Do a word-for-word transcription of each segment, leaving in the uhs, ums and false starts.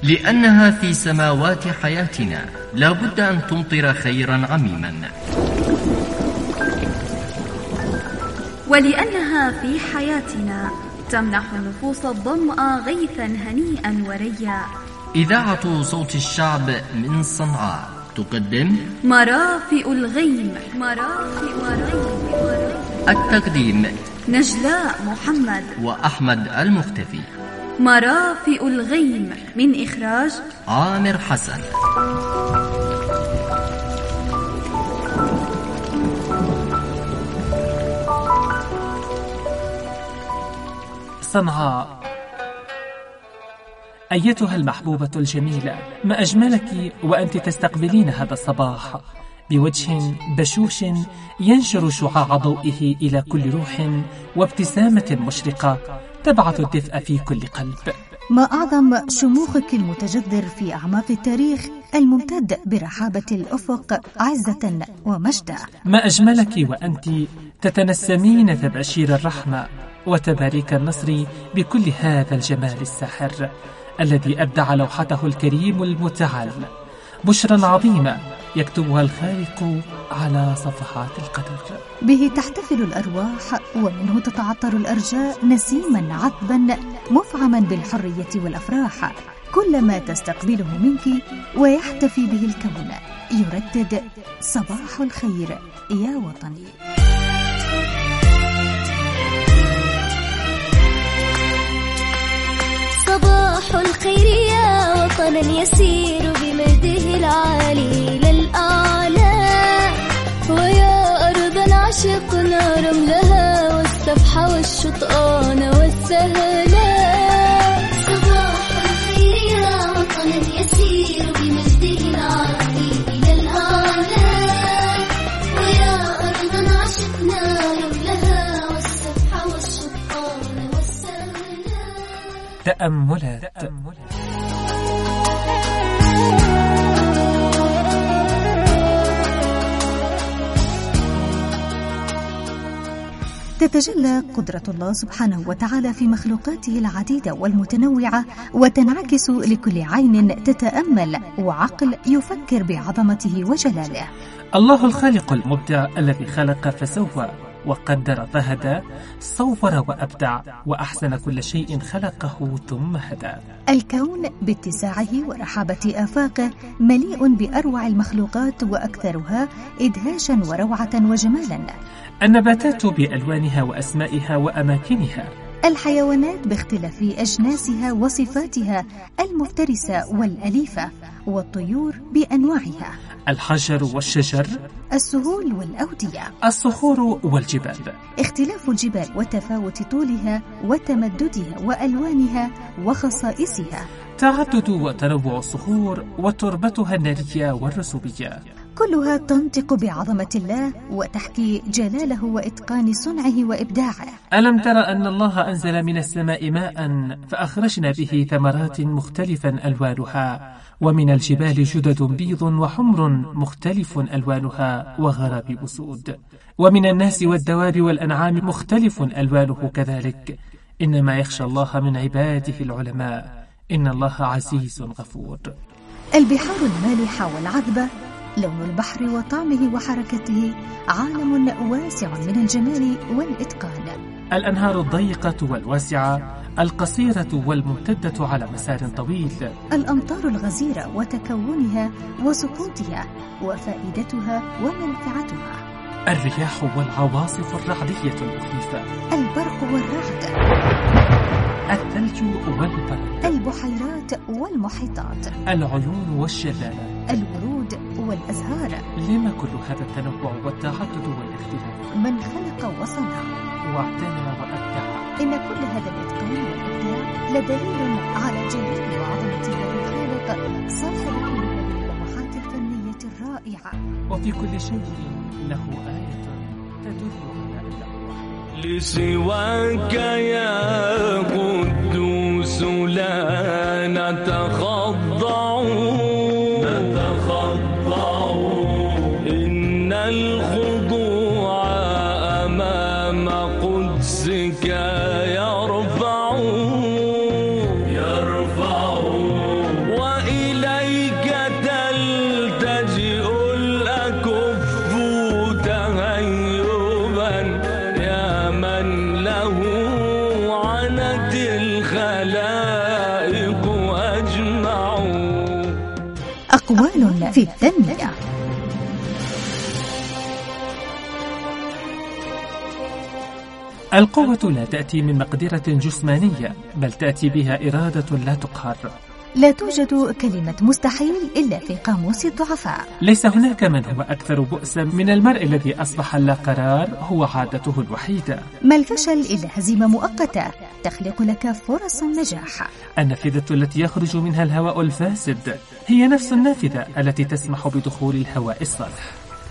لأنها في سماوات حياتنا لا بد أن تمطر خيرا عميما، ولأنها في حياتنا تمنح النفوس الظمأ غيثا هنيئا وريا. إذاعة صوت الشعب من صنعاء تقدم مرافئ الغيم. مرافئ الغيم. التقديم نجلاء محمد وأحمد المختفي. مرافئ الغيم من إخراج عامر حسن. صنعاء. أيتها المحبوبة الجميلة، ما أجملك وأنت تستقبلين هذا الصباح بوجه بشوش ينشر شعاع ضوئه إلى كل روح، وابتسامة مشرقة تبعث الدفء في كل قلب. ما أعظم شموخك المتجذر في أعماق التاريخ الممتد برحابة الأفق عزة ومجدا. ما أجملك وأنت تتنسمين تباشير الرحمة وتباريك النصر بكل هذا الجمال الساحر الذي أبدع لوحته الكريم المتعال، بشرى عظيمة يكتبها الخالق على صفحات القدر. به تحتفل الأرواح ومنه تتعطر الأرجاء نسيما عذبا مفعما بالحرية والأفراح. كل ما تستقبله منك ويحتفي به الكون يردد صباح الخير يا وطني. صباح الخير يا وطنا يسير بمجده العالي للأعلى، ويا أرضا عشقنا رملها والسبح والشطآن والسهلا. صباح الخير يا وطنا يسير بمجده العالي للأعلى، ويا أرضا عشقنا رملها والسبح والشطآن والسهلا. تأملات. تتجلى قدرة الله سبحانه وتعالى في مخلوقاته العديدة والمتنوعة، وتنعكس لكل عين تتأمل وعقل يفكر بعظمته وجلاله. الله الخالق المبدع الذي خلق فسوى وقدر فهدى، صور وأبدع وأحسن كل شيء خلقه ثم هدى. الكون باتساعه ورحابة آفاقه مليء بأروع المخلوقات وأكثرها إدهاشا وروعة وجمالا. النباتات بألوانها وأسمائها وأماكنها، الحيوانات باختلاف أجناسها وصفاتها المفترسة والأليفة، والطيور بأنواعها، الحجر والشجر، السهول والأودية، الصخور والجبال، اختلاف الجبال وتفاوت طولها وتمددها وألوانها وخصائصها، تعدد وتنوع الصخور وتربتها النارية والرسوبية، كلها تنطق بعظمة الله وتحكي جلاله وإتقان صنعه وإبداعه. ألم تر أن الله أنزل من السماء ماء فأخرجنا به ثمرات مختلفا ألوانها، ومن الجبال جدد بيض وحمر مختلف ألوانها وغرابيب سود، ومن الناس والدواب والأنعام مختلف ألوانه كذلك. إنما يخشى الله من عباده العلماء، إن الله عزيز غفور. البحار المالحة والعذبة، لون البحر وطعمه وحركته، عالم واسع من الجمال والإتقان. الأنهار الضيقة والواسعة، القصيرة والممتدة على مسار طويل، الأمطار الغزيرة وتكونها وسقوطها وفائدتها ومنفعتها، الرياح والعواصف الرعدية المخيفة، البرق والرعد، الثلج والبرد، البحيرات والمحيطات، العيون والشلال، الورود والأزهار. لما كل هذا التنوع والتعدد والاختلاف؟ من خلق وصنع واعتنى وأبدع. إن كل هذا الإتقان والإبداع لدليل على جلال وعظمة هذا الخالق صاحب كل هذه اللوحات الفنية الرائعة. وفي كل شيء له آية تدل على الدعوة. لسواك يا قدوس لا نتخضع، نتخضع إن الخضوع أمام قدسك يرفع، يرفع أقوال في التنمية. القوة لا تأتي من مقدرة جسمانية، بل تأتي بها إرادة لا تقهر. لا توجد كلمة مستحيل إلا في قاموس الضعفاء. ليس هناك من هو أكثر بؤسا من المرء الذي أصبح لا قرار هو عادته الوحيدة. ما الفشل إلا هزيمة مؤقتة تخلق لك فرص النجاح. النافذة التي يخرج منها الهواء الفاسد هي نفس النافذة التي تسمح بدخول الهواء الصالح.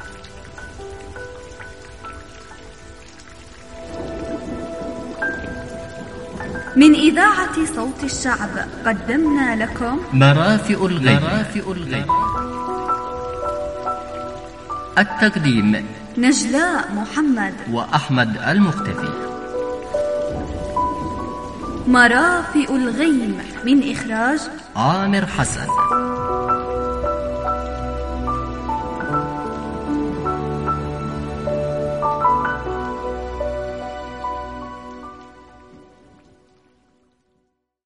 من إذاعة صوت الشعب قدمنا لكم مرافئ الغيب. مرافئ الغيب. التقديم نجلاء محمد وأحمد المختفي. مرافئ الغيم من إخراج عامر حسن.